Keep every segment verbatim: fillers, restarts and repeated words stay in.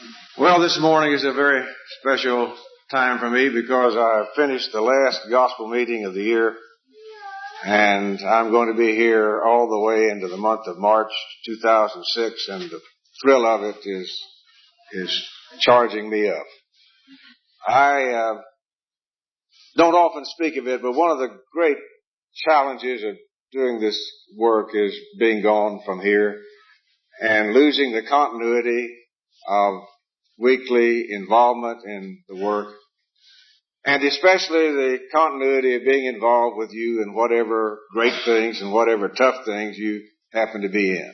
Well, this morning is a very special time for me because I finished the last gospel meeting of the year, and I'm going to be here all the way into the month of March two thousand six, and the thrill of it is is charging me up. I uh, don't often speak of it, but one of the great challenges of doing this work is being gone from here and losing the continuity of weekly involvement in the work, and especially the continuity of being involved with you in whatever great things and whatever tough things you happen to be in.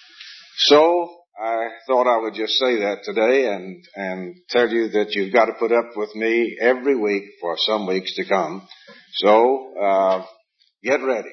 So I thought I would just say that today and and tell you that you've got to put up with me every week for some weeks to come. So uh get ready.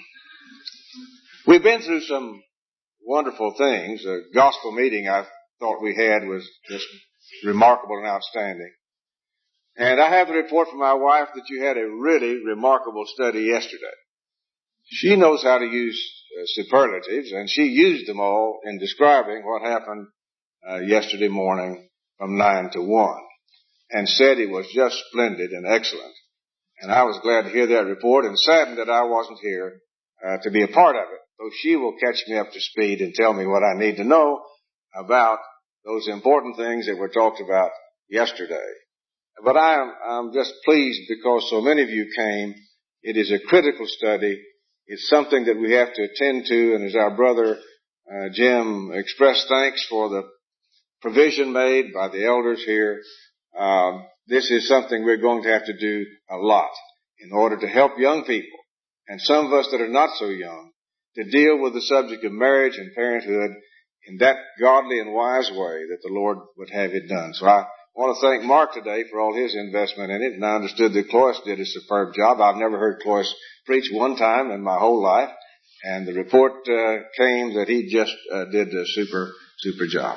We've been through some wonderful things. A gospel meeting I thought we had was just remarkable and outstanding. And I have the report from my wife that you had a really remarkable study yesterday. She knows how to use uh, superlatives, and she used them all in describing what happened uh, yesterday morning from nine to one, and said it was just splendid and excellent. And I was glad to hear that report, and saddened that I wasn't here uh, to be a part of it. So she will catch me up to speed and tell me what I need to know about those important things that were talked about yesterday. But I am I'm just pleased because so many of you came. It is a critical study. It's something that we have to attend to, and as our brother uh, Jim expressed thanks for the provision made by the elders here, um, this is something we're going to have to do a lot in order to help young people, and some of us that are not so young, to deal with the subject of marriage and parenthood in that godly and wise way that the Lord would have it done. So I want to thank Mark today for all his investment in it, and I understood that Clovis did a superb job. I've never heard Clovis preach one time in my whole life, and the report uh, came that he just uh, did a super, super job.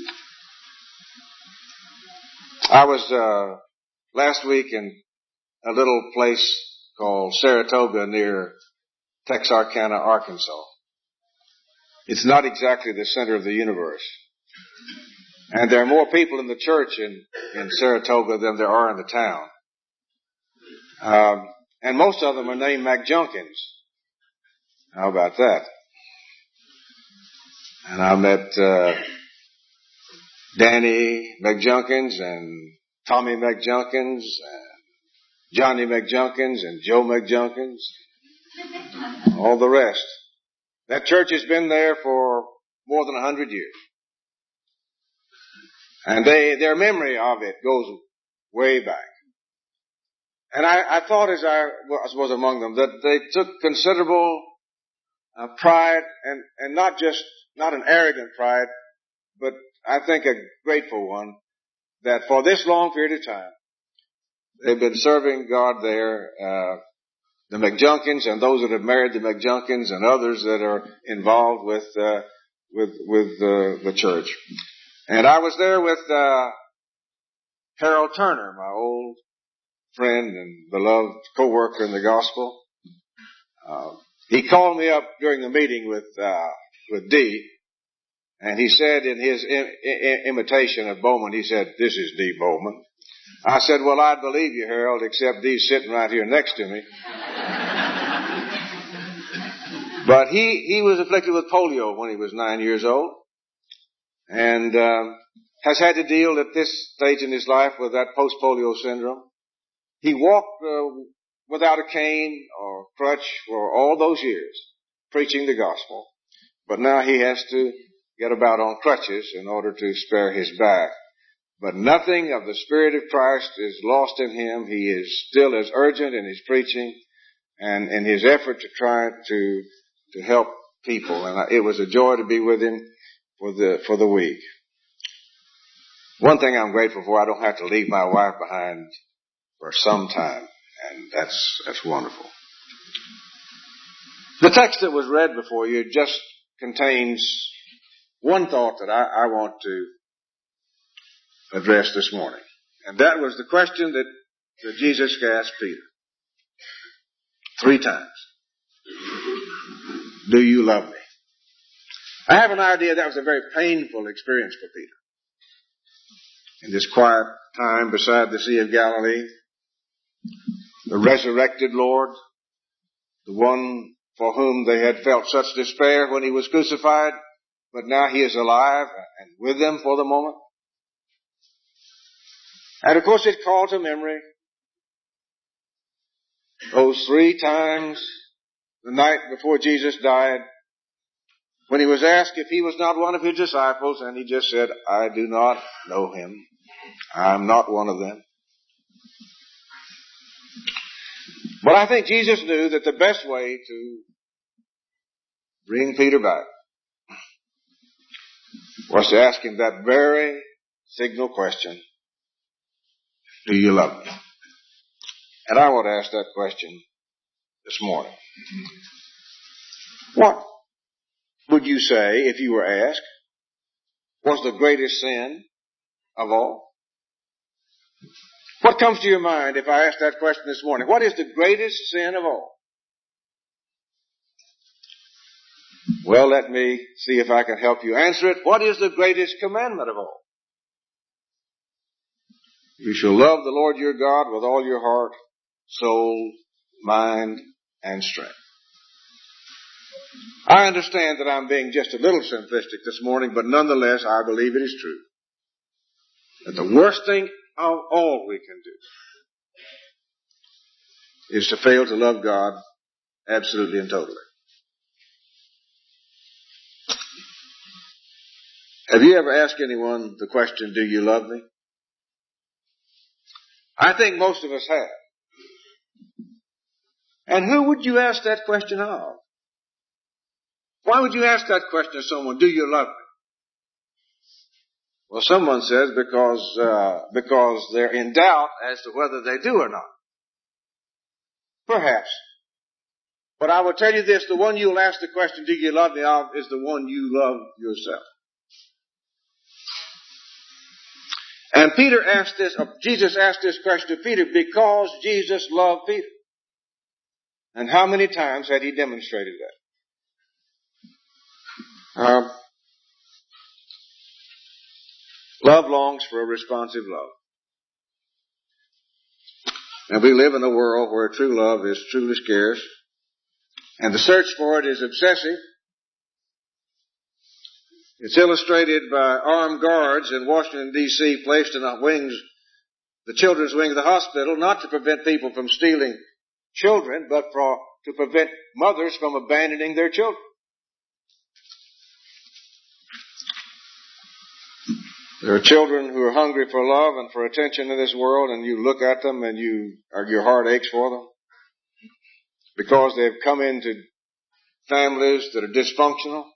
I was uh last week in a little place called Saratoga near Texarkana, Arkansas. It's not exactly the center of the universe. And there are more people in the church in, in Saratoga than there are in the town. Um, and most of them are named McJunkins. How about that? And I met uh, Danny McJunkins and Tommy McJunkins and Johnny McJunkins and Joe McJunkins, all the rest. That church has been there for more than a hundred years. And they, their memory of it goes way back. And I, I thought as I was among them that they took considerable uh, pride, and, and not just, not an arrogant pride, but I think a grateful one, that for this long period of time, they've been serving God there, uh, the McJunkins and those that have married the McJunkins and others that are involved with, uh, with, with, uh, the church. And I was there with, uh, Harold Turner, my old friend and beloved co-worker in the gospel. Uh, he called me up during the meeting with, uh, with Dee, and he said in his im- im- imitation of Bowman, he said, "This is Dee Bowman." I said, "Well, I'd believe you, Harold, except Dee's sitting right here next to me." But he, he was afflicted with polio when he was nine years old, and um, has had to deal at this stage in his life with that post-polio syndrome. He walked uh, without a cane or crutch for all those years, preaching the gospel. But now he has to get about on crutches in order to spare his back. But nothing of the Spirit of Christ is lost in him. He is still as urgent in his preaching and in his effort to try to to help people. And it was a joy to be with him for the for the week. One thing I'm grateful for, I don't have to leave my wife behind for some time, and that's that's wonderful. The text that was read before you just contains one thought that I, I want to address this morning, and that was the question that, that Jesus asked Peter three times. Do you love me? I have an idea that was a very painful experience for Peter. in this quiet time beside the Sea of Galilee. The resurrected Lord, the one for whom they had felt such despair when he was crucified, but now he is alive and with them for the moment. And of course it called to memory those three times the night before Jesus died, when he was asked if he was not one of his disciples, and he just said, I do not know him. I'm not one of them. But I think Jesus knew that the best way to bring Peter back was to ask him that very signal question, do you love me? And I want to ask that question this morning. What would you say, if you were asked, was the greatest sin of all? What comes to your mind if I ask that question this morning? What is the greatest sin of all? Well, let me see if I can help you answer it. What is the greatest commandment of all? You shall love the Lord your God with all your heart, soul, mind, and strength. I understand that I'm being just a little simplistic this morning, but nonetheless, I believe it is true. That the worst thing of all we can do is to fail to love God absolutely and totally. Have you ever asked anyone the question, do you love me? I think most of us have. And who would you ask that question of? Why would you ask that question of someone, do you love me? Well, someone says because, uh, because they're in doubt as to whether they do or not. Perhaps. But I will tell you this, the one you'll ask the question, do you love me of, is the one you love yourself. And Peter asked this, uh, Jesus asked this question to Peter because Jesus loved Peter. And how many times had he demonstrated that? Um, love longs for a responsive love. And we live in a world where true love is truly scarce. And the search for it is obsessive. It's illustrated by armed guards in Washington, D C placed in the wings, the children's wing of the hospital, not to prevent people from stealing children, but for, to prevent mothers from abandoning their children. There are children who are hungry for love and for attention in this world, and you look at them and you, or your heart aches for them because they've come into families that are dysfunctional.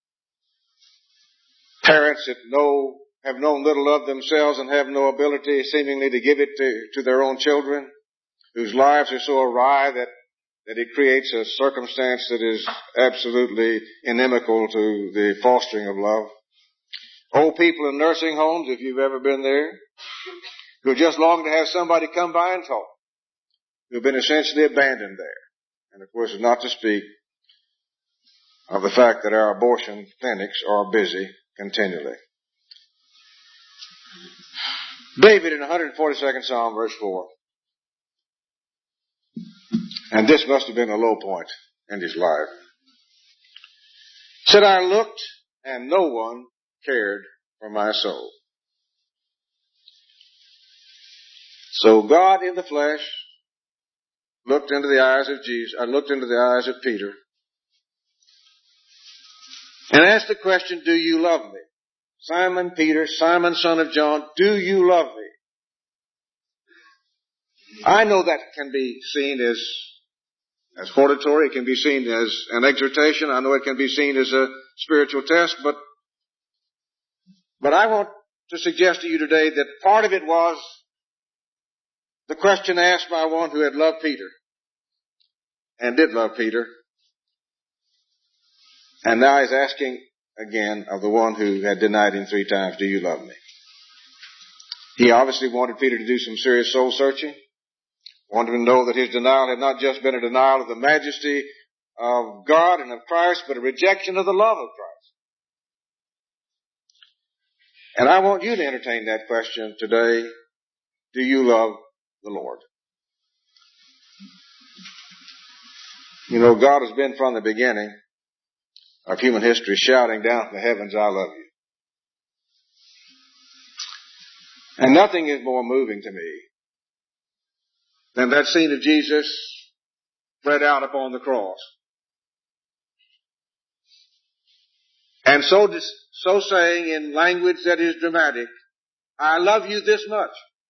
Parents that know, have known little of themselves and have no ability seemingly to give it to, to their own children, whose lives are so awry that, that it creates a circumstance that is absolutely inimical to the fostering of love. Old people in nursing homes, if you've ever been there, who just long to have somebody come by and talk, who've been essentially abandoned there. And of course, not to speak of the fact that our abortion clinics are busy continually. David in one hundred forty-second Psalm, verse four. And this must have been a low point in his life. Said, I looked and no one cared for my soul. So God in the flesh looked into the eyes of Jesus, I looked into the eyes of Peter and asked the question, do you love me? Simon Peter, Simon son of John, do you love me? I know that can be seen as, as hortatory. It can be seen as an exhortation. I know it can be seen as a spiritual test, but, but I want to suggest to you today that part of it was the question asked by one who had loved Peter and did love Peter. And now he's asking again of the one who had denied him three times, do you love me? He obviously wanted Peter to do some serious soul searching. Wanted him to know that his denial had not just been a denial of the majesty of God and of Christ, but a rejection of the love of Christ. And I want you to entertain that question today. Do you love the Lord? You know, God has been from the beginning of human history shouting down from the heavens, I love you. And nothing is more moving to me than that scene of Jesus spread out upon the cross. And so, so saying in language that is dramatic, I love you this much.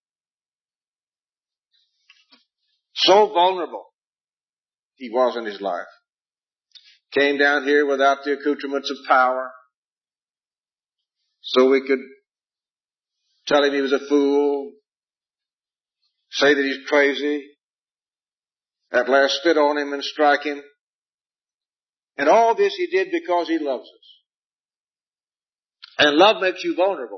So vulnerable he was in his life. Came down here without the accoutrements of power, so we could tell him he was a fool, say that he's crazy, at last spit on him and strike him. And all this he did because he loves us. And love makes you vulnerable.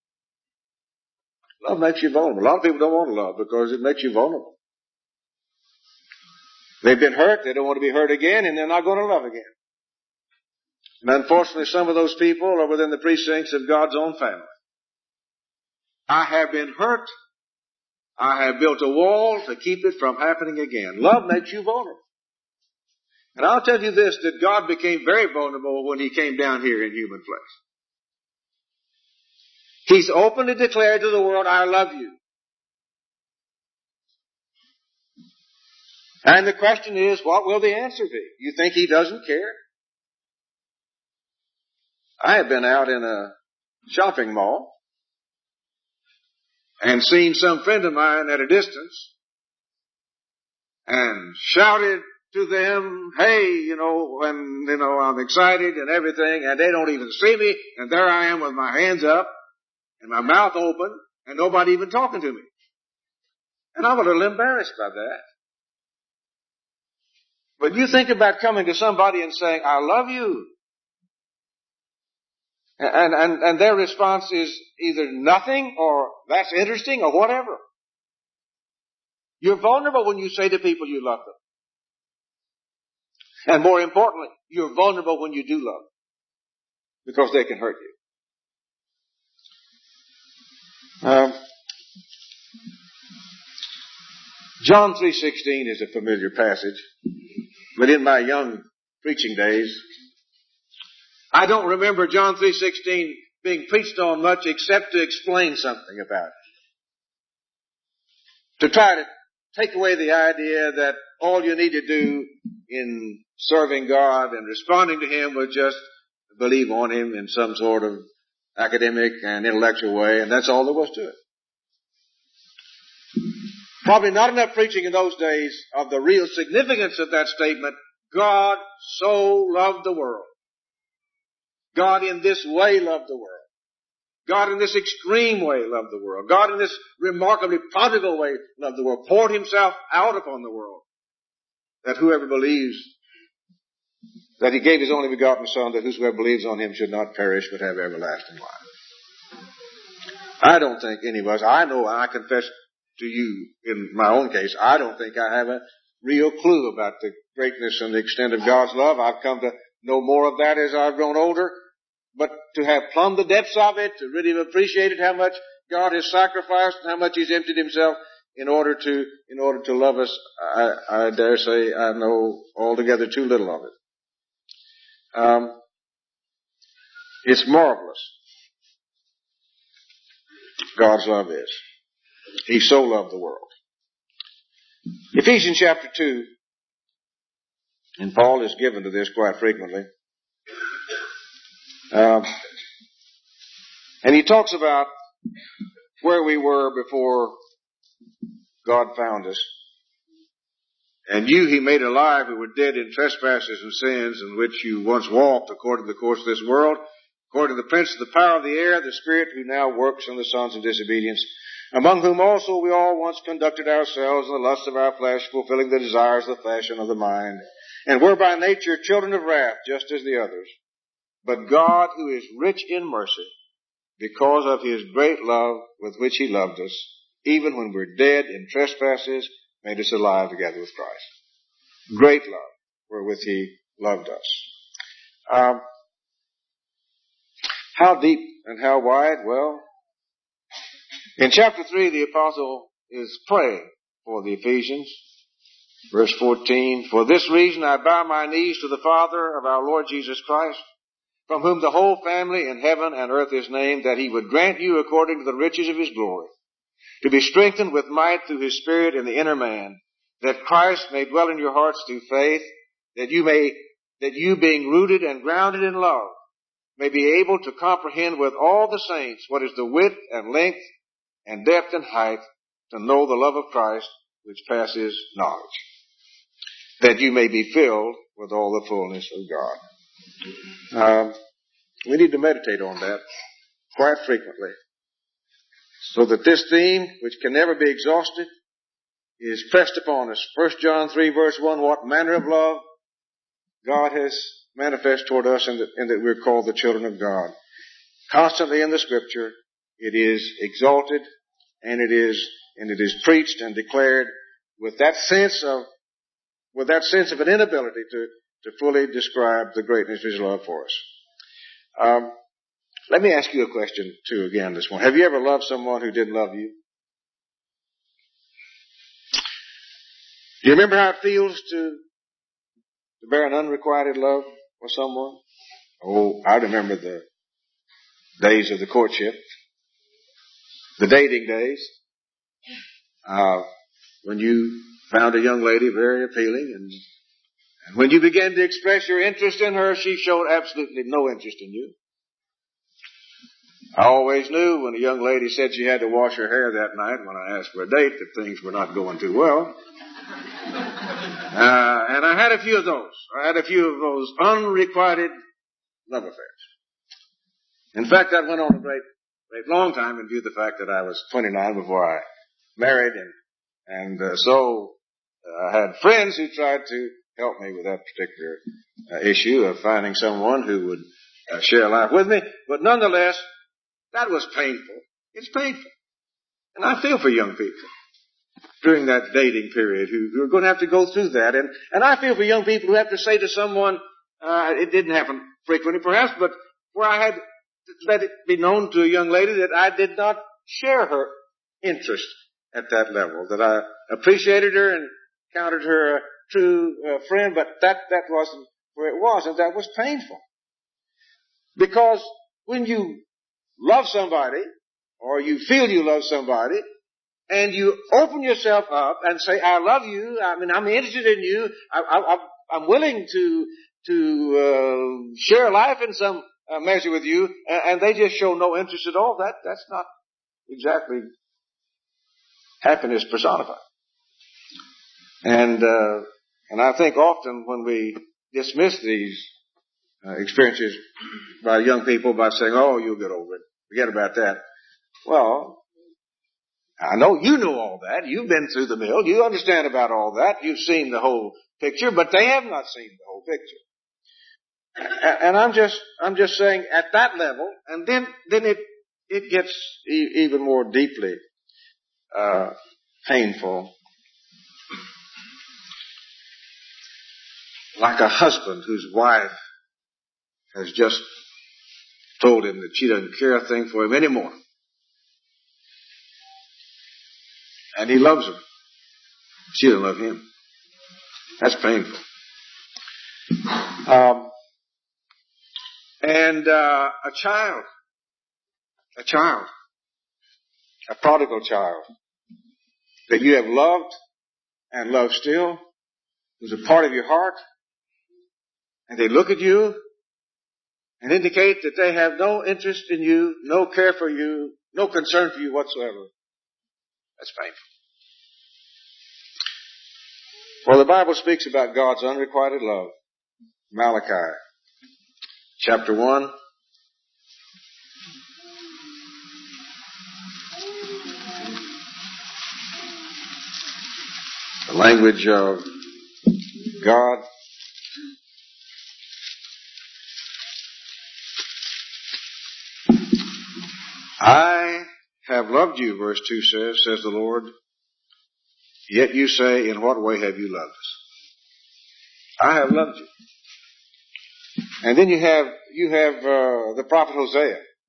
Love makes you vulnerable. A lot of people don't want to love because it makes you vulnerable. They've been hurt, they don't want to be hurt again, and they're not going to love again. And unfortunately, some of those people are within the precincts of God's own family. I have been hurt. I have built a wall to keep it from happening again. Love makes you vulnerable. And I'll tell you this, that God became very vulnerable when he came down here in human flesh. He's openly declared to the world, I love you. And the question is, what will the answer be? You think he doesn't care? I have been out in a shopping mall and seen some friend of mine at a distance and shouted to them, hey, you know, and, you know, I'm excited and everything, and they don't even see me, and there I am with my hands up and my mouth open and nobody even talking to me. And I'm a little embarrassed by that. But you think about coming to somebody and saying, I love you. And, and, and their response is either nothing or that's interesting or whatever. You're vulnerable when you say to people you love them. And more importantly, you're vulnerable when you do love them. Because they can hurt you. Um, John three sixteen is a familiar passage. But in my young preaching days, I don't remember John three sixteen being preached on much except to explain something about it. To try to take away the idea that all you need to do in serving God and responding to him was just believe on him in some sort of academic and intellectual way, and that's all there was to it. Probably not enough preaching in those days of the real significance of that statement, God so loved the world. God in this way loved the world. God in this extreme way loved the world. God in this remarkably prodigal way loved the world. Poured himself out upon the world. That whoever believes, that he gave his only begotten Son, that whosoever believes on him should not perish but have everlasting life. I don't think any of us, I know, and I confess to you in my own case, I don't think I have a real clue about the greatness and the extent of God's love. I've come to know more of that as I've grown older. But to have plumbed the depths of it, to really have appreciated how much God has sacrificed and how much he's emptied himself in order to, in order to love us, I, I dare say I know altogether too little of it. Um, it's marvelous. God's love is. He so loved the world. Ephesians chapter two, and Paul is given to this quite frequently. Um, and he talks about where we were before God found us. And you he made alive who were dead in trespasses and sins, in which you once walked according to the course of this world, according to the prince of the power of the air, the spirit who now works in the sons of disobedience, among whom also we all once conducted ourselves in the lusts of our flesh, fulfilling the desires of the flesh and of the mind, and were by nature children of wrath, just as the others. But God, who is rich in mercy, because of his great love with which he loved us, even when we're dead in trespasses, made us alive together with Christ. Great love wherewith he loved us. Um, How deep and how wide? Well, in chapter three, the apostle is praying for the Ephesians. Verse fourteen, for this reason I bow my knees to the Father of our Lord Jesus Christ, from whom the whole family in heaven and earth is named, that he would grant you according to the riches of his glory, to be strengthened with might through his Spirit in the inner man, that Christ may dwell in your hearts through faith, that you may, that you being rooted and grounded in love, may be able to comprehend with all the saints what is the width and length and depth and height, to know the love of Christ which passes knowledge, that you may be filled with all the fullness of God. Um, we need to meditate on that quite frequently, so that this theme, which can never be exhausted, is pressed upon us. First John three verse one, what manner of love God has manifest toward us, and that, and that we're called the children of God. Constantly in the Scripture, it is exalted, and it is and it is preached and declared with that sense of with that sense of an inability to to fully describe the greatness of His love for us. Um, let me ask you a question too again this morning. Have you ever loved someone who didn't love you? Do you remember how it feels to to bear an unrequited love for someone? Oh, I remember the days of the courtship, the dating days, uh, when you found a young lady very appealing, and, and when you began to express your interest in her, she showed absolutely no interest in you. I always knew when a young lady said she had to wash her hair that night when I asked for a date that things were not going too well. Uh, and I had a few of those. I had a few of those unrequited love affairs. In fact, that went on a great, great long time, in view of the fact that I was twenty-nine before I married, and and uh, so uh, I had friends who tried to help me with that particular uh, issue of finding someone who would uh, share life with me. But nonetheless, that was painful. It's painful, and I feel for young people during that dating period who, who are going to have to go through that. And, and I feel for young people who have to say to someone, uh, it didn't happen frequently perhaps, but where I had to let it be known to a young lady that I did not share her interest at that level, that I appreciated her and counted her a true uh, friend, but that, that wasn't where it was, and that was painful. Because when you love somebody, or you feel you love somebody, and you open yourself up and say, I love you, I mean, I'm interested in you, I, I, I'm willing to to uh, share life in some uh, measure with you, and, and they just show no interest at all, that that's not exactly happiness personified. And uh, and I think often when we dismiss these uh, experiences by young people by saying, oh, you'll get over it, forget about that. Well, I know you know all that. You've been through the mill. You understand about all that. You've seen the whole picture, but they have not seen the whole picture. And I'm just, I'm just saying at that level, and then, then it, it gets e- even more deeply, uh, painful. Like a husband whose wife has just told him that she doesn't care a thing for him anymore. And he loves her. She doesn't love him. That's painful. Um, and uh, a child, a child, a prodigal child that you have loved and love still, who's a part of your heart, and they look at you and indicate that they have no interest in you, no care for you, no concern for you whatsoever. That's painful. Well, the Bible speaks about God's unrequited love. Malachi, chapter one. The language of God. I have loved you, verse two says, says the Lord. Yet you say, in what way have you loved us? I have loved you. And then you have, you have, uh, the prophet Hosea,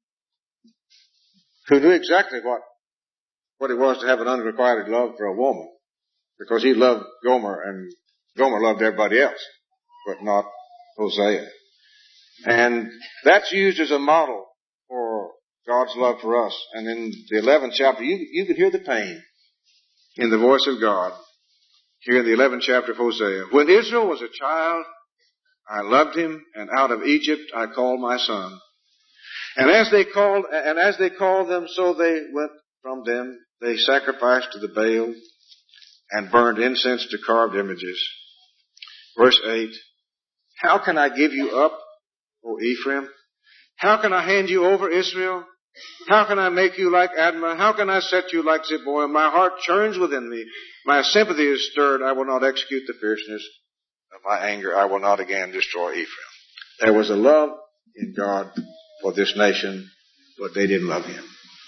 who knew exactly what, what it was to have an unrequited love for a woman, because he loved Gomer, and Gomer loved everybody else, but not Hosea. And that's used as a model for God's love for us. And in the eleventh chapter, you, you can hear the pain in the voice of God here in the eleventh chapter of Hosea. When Israel was a child, I loved him, and out of Egypt I called my son. And as they called, and as they called them, so they went from them. They sacrificed to the Baal and burned incense to carved images. Verse eight, how can I give you up, O Ephraim? How can I hand you over, Israel? How can I make you like Admah? How can I set you like Zeboim? My heart churns within me. My sympathy is stirred. I will not execute the fierceness of my anger. I will not again destroy Ephraim. There was a love in God for this nation, but they didn't love him.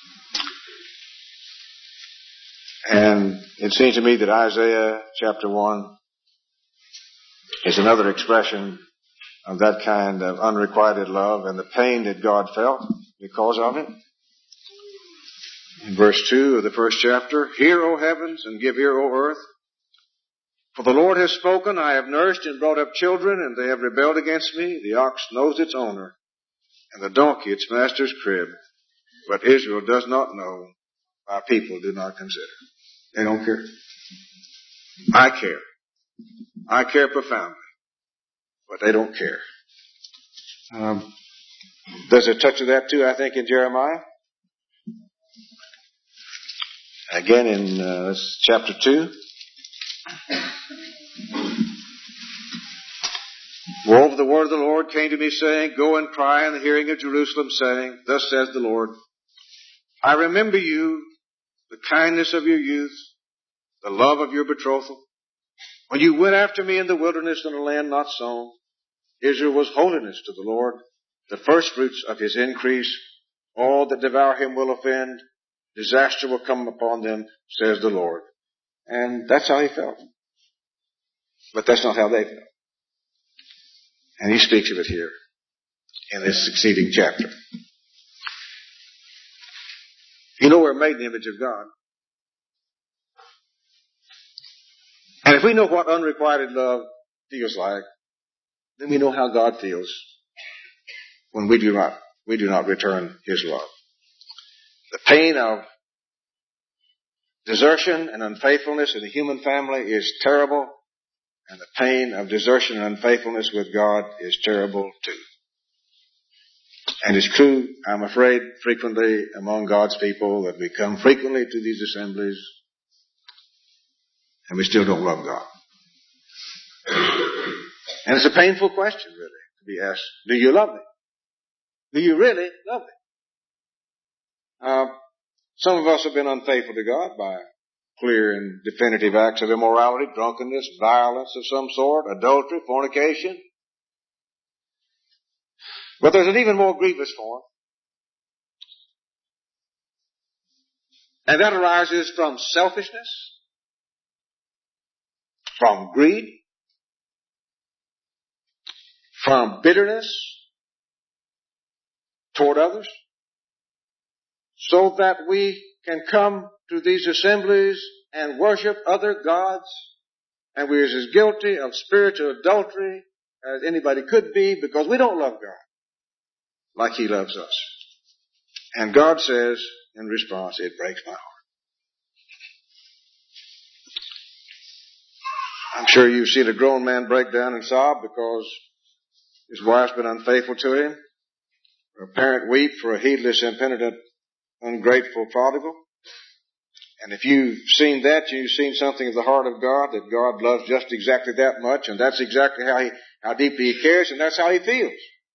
And it seems to me that Isaiah chapter one is another expression of that kind of unrequited love and the pain that God felt because of it. In verse two of the first chapter, hear, O heavens, and give ear, O earth. For the Lord has spoken, I have nursed and brought up children, and they have rebelled against me. The ox knows its owner, and the donkey its master's crib. But Israel does not know, my people do not consider. They don't care. I care. I care profoundly. But they don't care. Um, there's a touch of that too, I think, in Jeremiah. Again in uh, chapter two. Moreover, the word of the Lord came to me, saying, go and cry in the hearing of Jerusalem, saying, thus says the Lord, I remember you, the kindness of your youth, the love of your betrothal, when you went after me in the wilderness in a land not sown. Israel was holiness to the Lord, the firstfruits of his increase. All that devour him will offend. Disaster will come upon them, says the Lord. And that's how he felt. But that's not how they felt. And he speaks of it here in this succeeding chapter. You know, we're made in the image of God. And if we know what unrequited love feels like, then we know how God feels when we do not, we do not return his love. The pain of desertion and unfaithfulness in the human family is terrible, and the pain of desertion and unfaithfulness with God is terrible too. And it's true, I'm afraid, frequently among God's people that we come frequently to these assemblies and we still don't love God. And it's a painful question, really, to be asked, do you love me? Do you really love me? Uh, some of us have been unfaithful to God by clear and definitive acts of immorality, drunkenness, violence of some sort, adultery, fornication. But there's an even more grievous form. And that arises from selfishness, from greed, from bitterness toward others, so that we can come to these assemblies and worship other gods, and we're as guilty of spiritual adultery as anybody could be because we don't love God like he loves us. And God says in response, it breaks my heart. I'm sure you've seen a grown man break down and sob because his wife's been unfaithful to him, or a parent weep for a heedless, impenitent, ungrateful prodigal. And if you've seen that, you've seen something of the heart of God, that God loves just exactly that much, and that's exactly how he, how deeply he cares, and that's how he feels.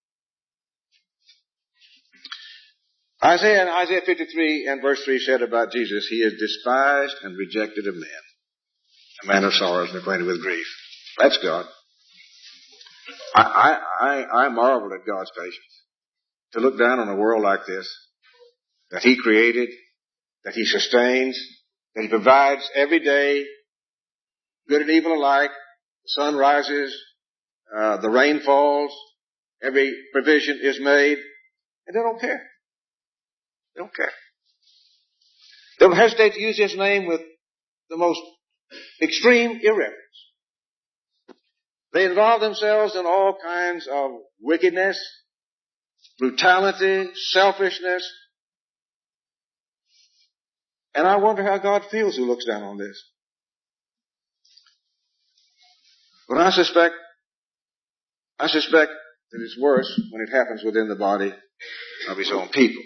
Isaiah, Isaiah fifty-three and verse three said about Jesus, he is despised and rejected of men, a man of sorrows and acquainted with grief. That's God. I, I, I, I marvel at God's patience. To look down on a world like this, that he created, that he sustains, that he provides every day, good and evil alike. The sun rises, uh, the rain falls, every provision is made, and they don't care. They don't care. They will hesitate to use his name with the most extreme irreverence. They involve themselves in all kinds of wickedness, brutality, selfishness. And I wonder how God feels who looks down on this. But I suspect, I suspect that it's worse when it happens within the body of his own people.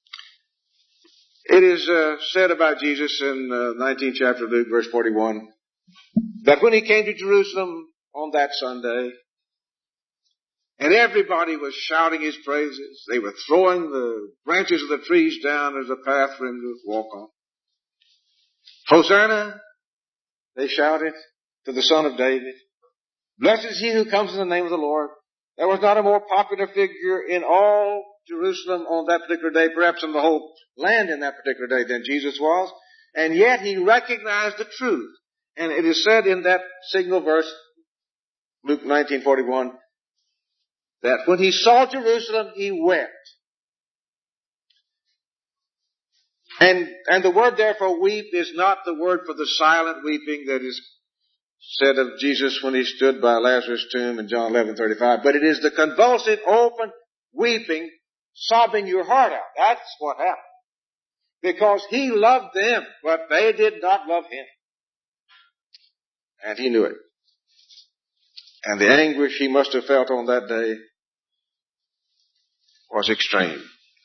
It is uh, said about Jesus in the nineteenth chapter of Luke, verse forty-one, that when he came to Jerusalem on that Sunday, and everybody was shouting his praises, they were throwing the branches of the trees down as a path for him to walk on. Hosanna, they shouted, to the Son of David. Blessed is he who comes in the name of the Lord. There was not a more popular figure in all Jerusalem on that particular day, perhaps in the whole land in that particular day, than Jesus was. And yet he recognized the truth. And it is said in that signal verse, Luke nineteen forty-one, that when he saw Jerusalem, he wept. And, and the word there for weep is not the word for the silent weeping that is said of Jesus when he stood by Lazarus' tomb in John eleven thirty-five, but it is the convulsive, open weeping, sobbing your heart out. That's what happened. Because he loved them, but they did not love him. And he knew it. And the anguish he must have felt on that day was extreme.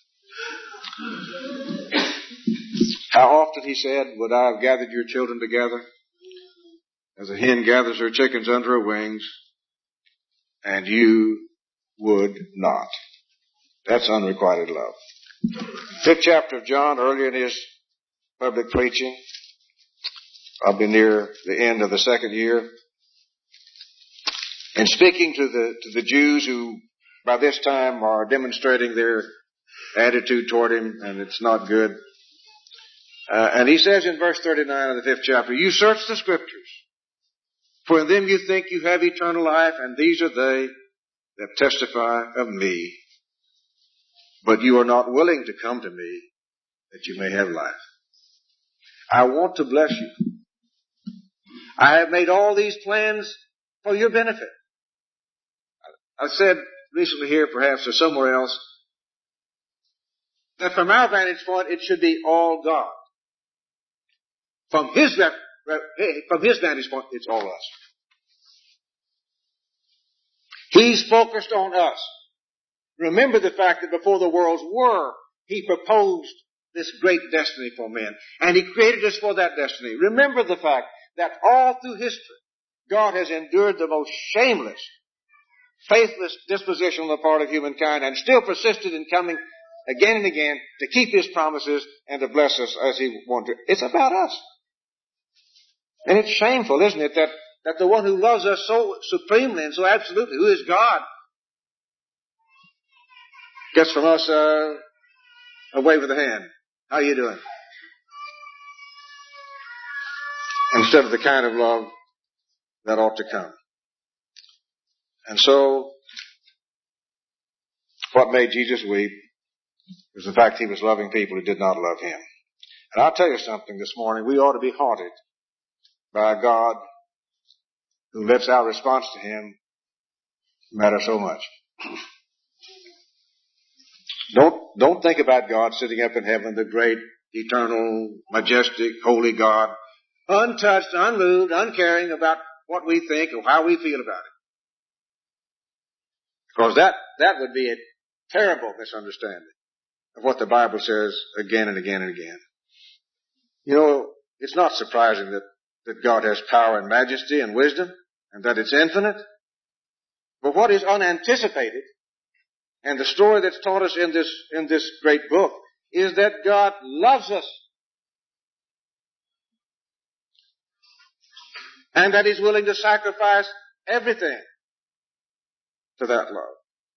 How often, he said, would I have gathered your children together as a hen gathers her chickens under her wings, and you would not. That's unrequited love. Fifth chapter of John, earlier in his public preaching, probably near the end of the second year, and speaking to the to the Jews who by this time are demonstrating their attitude toward him, and it's not good. Uh, and he says in verse thirty-nine of the fifth chapter, you search the Scriptures, for in them you think you have eternal life, and these are they that testify of me. But you are not willing to come to me that you may have life. I want to bless you. I have made all these plans for your benefit. I said recently here, perhaps, or somewhere else, that from our vantage point, it should be all God. From his, from his vantage point, it's all us. He's focused on us. Remember the fact that before the worlds were, he proposed this great destiny for men. And he created us for that destiny. Remember the fact that all through history, God has endured the most shameless, faithless disposition on the part of humankind and still persisted in coming again and again to keep his promises and to bless us as he wanted. It's about us. And it's shameful, isn't it, that, that the one who loves us so supremely and so absolutely, who is God, gets from us uh, a wave of the hand. How you doing? Instead of the kind of love that ought to come. And so, what made Jesus weep was the fact he was loving people who did not love him. And I'll tell you something this morning. We ought to be haunted by a God who lets our response to him matter so much. Don't, don't think about God sitting up in heaven, the great, eternal, majestic, holy God, untouched, unmoved, uncaring about what we think or how we feel about it. Because that, that would be a terrible misunderstanding of what the Bible says again and again and again. You know, it's not surprising that, that God has power and majesty and wisdom and that it's infinite. But what is unanticipated, and the story that's taught us in this, in this great book, is that God loves us. And that he's willing to sacrifice everything to that love.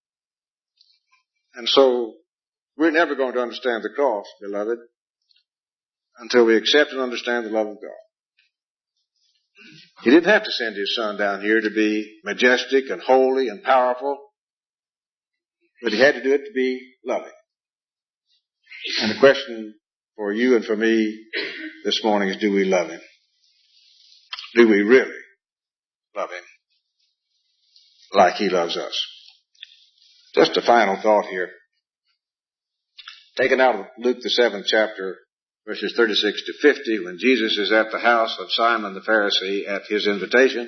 And so, we're never going to understand the cross, beloved, until we accept and understand the love of God. He didn't have to send his son down here to be majestic and holy and powerful, but he had to do it to be loving. And the question for you and for me this morning is, do we love him? Do we really love him like he loves us? Just a final thought here. Taken out of Luke the seventh chapter, verses thirty-six to fifty, when Jesus is at the house of Simon the Pharisee at his invitation.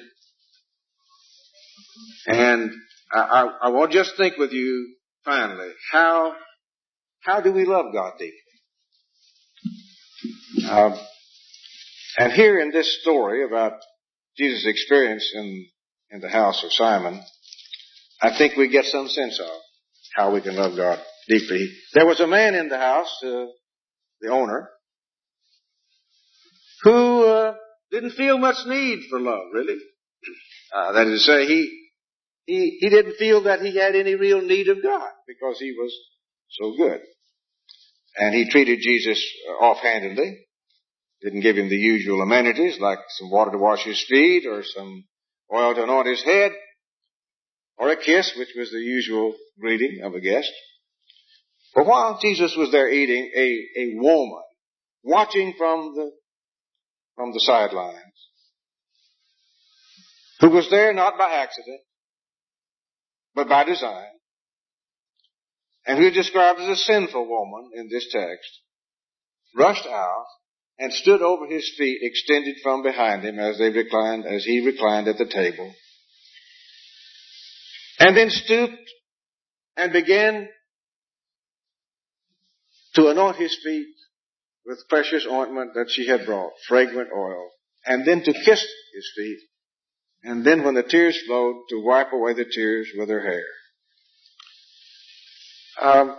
And I, I, I want to just think with you finally, how, how do we love God deeply? Um, and here in this story about Jesus' experience in, in the house of Simon, I think we get some sense of how we can love God deeply. There was a man in the house, uh, the owner, who uh, didn't feel much need for love, really. Uh, that is to say, he, he he didn't feel that he had any real need of God because he was so good. And he treated Jesus offhandedly. Didn't give him the usual amenities like some water to wash his feet or some oil to anoint his head or a kiss, which was the usual greeting of a guest. But while Jesus was there eating, a, a woman watching from the from the sidelines, who was there not by accident, but by design, and who is described as a sinful woman in this text, rushed out and stood over his feet, extended from behind him as they reclined, as he reclined at the table, and then stooped and began to anoint his feet with precious ointment that she had brought, fragrant oil, and then to kiss his feet, and then when the tears flowed, to wipe away the tears with her hair. Um,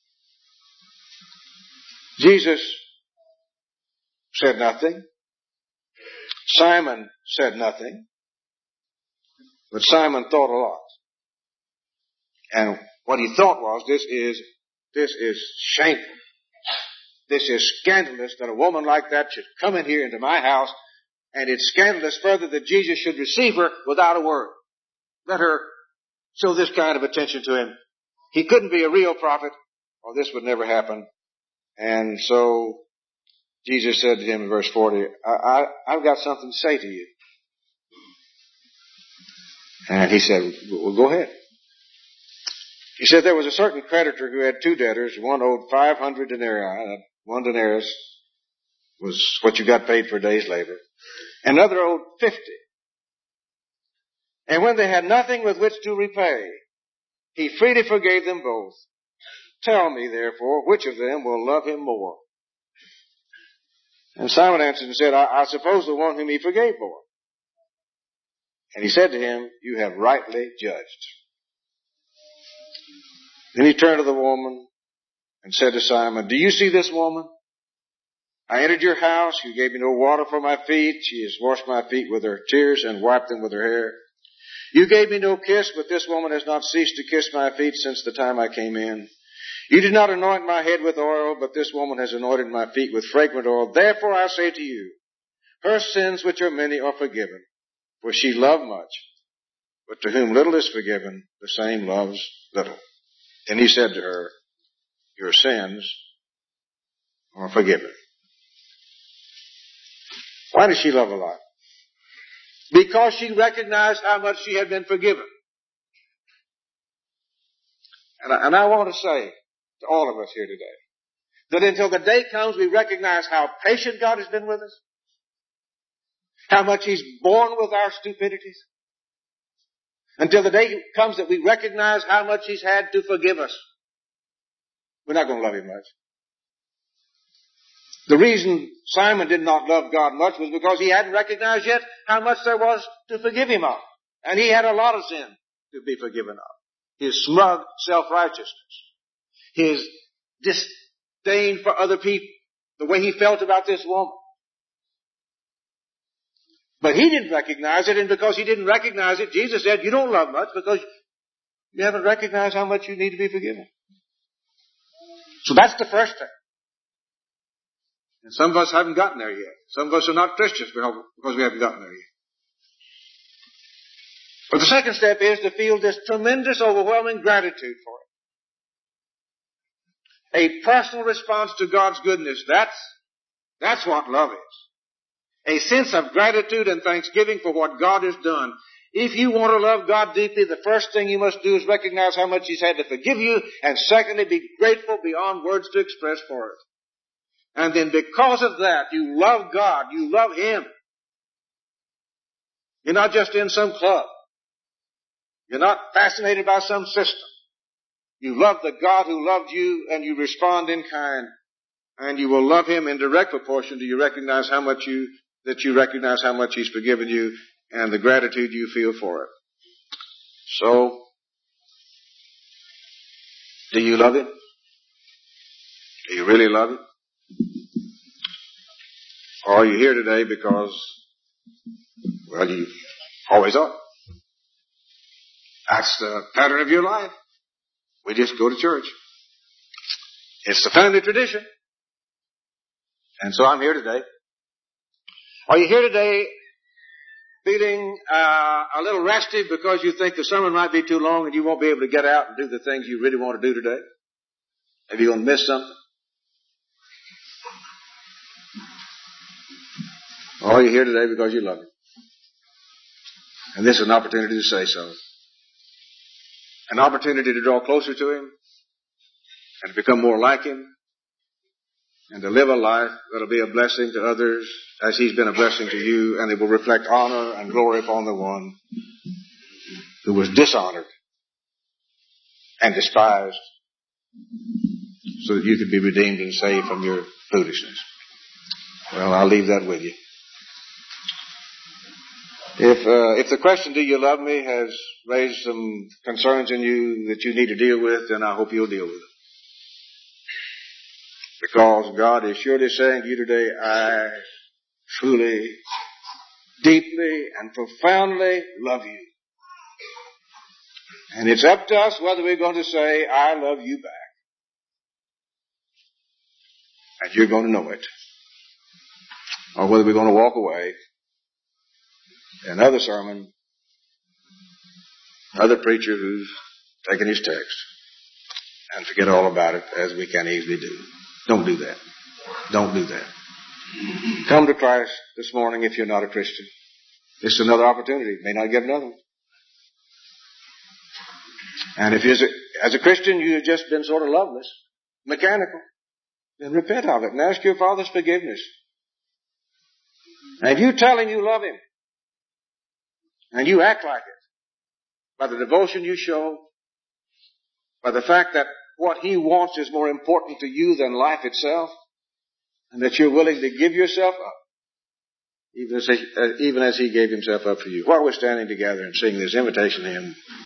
Jesus said nothing. Simon said nothing. But Simon thought a lot. And what he thought was, this is, this is shameful. This is scandalous that a woman like that should come in here into my house, and it's scandalous further that Jesus should receive her without a word. Let her show this kind of attention to him. He couldn't be a real prophet, or this would never happen. And so Jesus said to him in verse forty, I, I, I've got something to say to you. And he said, well, go ahead. He said there was a certain creditor who had two debtors. One owed five hundred denarii. One denarius was what you got paid for a day's labor. Another owed fifty. And when they had nothing with which to repay, he freely forgave them both. Tell me, therefore, which of them will love him more? And Simon answered and said, I, I suppose the one whom he forgave more. And he said to him, you have rightly judged. Then he turned to the woman and said to Simon, do you see this woman? I entered your house. You gave me no water for my feet. She has washed my feet with her tears and wiped them with her hair. You gave me no kiss, but this woman has not ceased to kiss my feet since the time I came in. You did not anoint my head with oil, but this woman has anointed my feet with fragrant oil. Therefore I say to you, her sins, which are many, are forgiven, for she loved much. But to whom little is forgiven, the same loves little. And he said to her, your sins are forgiven. Why did she love a lot? Because she recognized how much she had been forgiven. And I, and I want to say to all of us here today, that until the day comes we recognize how patient God has been with us, how much He's borne with our stupidities, until the day comes that we recognize how much He's had to forgive us, we're not going to love Him much. The reason Simon did not love God much was because he hadn't recognized yet how much there was to forgive him of. And he had a lot of sin to be forgiven of. His smug self-righteousness, his disdain for other people, the way he felt about this woman. But he didn't recognize it, and because he didn't recognize it, Jesus said, you don't love much because you haven't recognized how much you need to be forgiven. So that's the first thing. And some of us haven't gotten there yet. Some of us are not Christians because we haven't gotten there yet. But the second step is to feel this tremendous, overwhelming gratitude for it. A personal response to God's goodness. That's, that's what love is. A sense of gratitude and thanksgiving for what God has done. If you want to love God deeply, the first thing you must do is recognize how much He's had to forgive you, and secondly, be grateful beyond words to express for it. And then because of that, you love God, you love Him. You're not just in some club. You're not fascinated by some system. You love the God who loved you, and you respond in kind, and you will love Him in direct proportion to you recognize how much you, that you recognize how much He's forgiven you and the gratitude you feel for it. So, do you love Him? Do you really love Him? Or are you here today because, well, you always are? That's the pattern of your life. We just go to church. It's the family tradition. And so I'm here today. Are you here today feeling uh, a little restive because you think the sermon might be too long and you won't be able to get out and do the things you really want to do today? Maybe you're going to miss something? Or are you here today because you love Him? And this is an opportunity to say so. An opportunity to draw closer to Him and to become more like Him and to live a life that will be a blessing to others as He's been a blessing to you, and it will reflect honor and glory upon the one who was dishonored and despised so that you could be redeemed and saved from your foolishness. Well, I'll leave that with you. If uh, if the question, do you love me, has raised some concerns in you that you need to deal with, then I hope you'll deal with it. Because God is surely saying to you today, I truly, deeply, and profoundly love you. And it's up to us whether we're going to say, I love you back. And you're going to know it. Or whether we're going to walk away. Another sermon, another preacher who's taken his text and forget all about it, as we can easily do. Don't do that. Don't do that. Come to Christ this morning if you're not a Christian. This is another opportunity. You may not get another one. And if you're, as a Christian, you've just been sort of loveless, mechanical, then repent of it and ask your Father's forgiveness. And if you tell Him you love Him, and you act like it, by the devotion you show, by the fact that what He wants is more important to you than life itself, and that you're willing to give yourself up, even as He, uh, even as he gave Himself up for you. While we're standing together and sing this invitation hymn,